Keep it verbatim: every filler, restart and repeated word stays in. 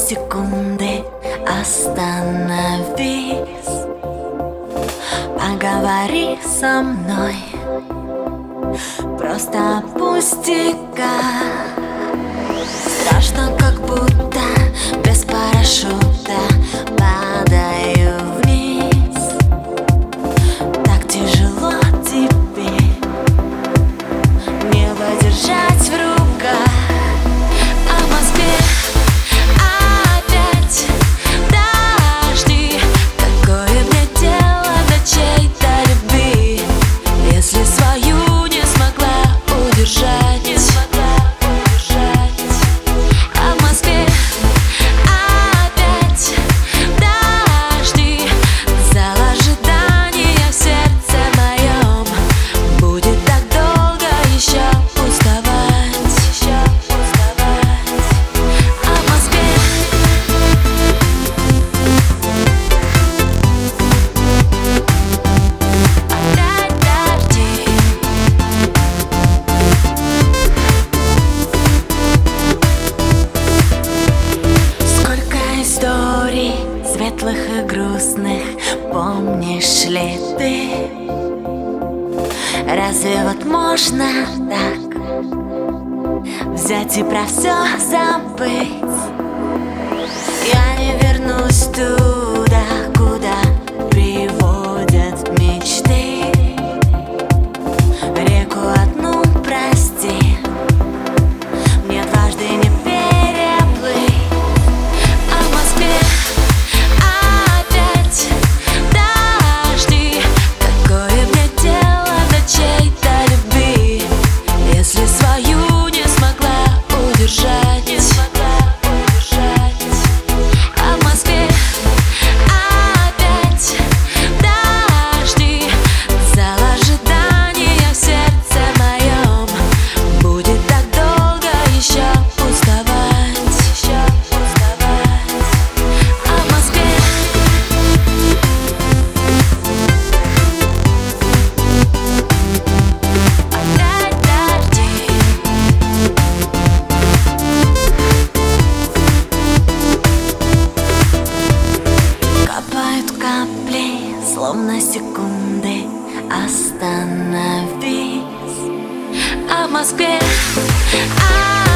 секунды остановись, поговори со мной, просто пустяка. Страшно, как будто без парашюта падаю вниз. Так тяжело тебе небо держать в руках. А в Москве опять дожди. Какое мне дело до чьей-то любви, если свою не смогла удержать? Светлых и грустных помнишь ли ты? Разве вот можно так взять и про все забыть? Я не вернусь туда, куда приводят мечты. Реку одну прости, мне дважды не переплыть. А в Москве словно секунды остановись. А в Москве а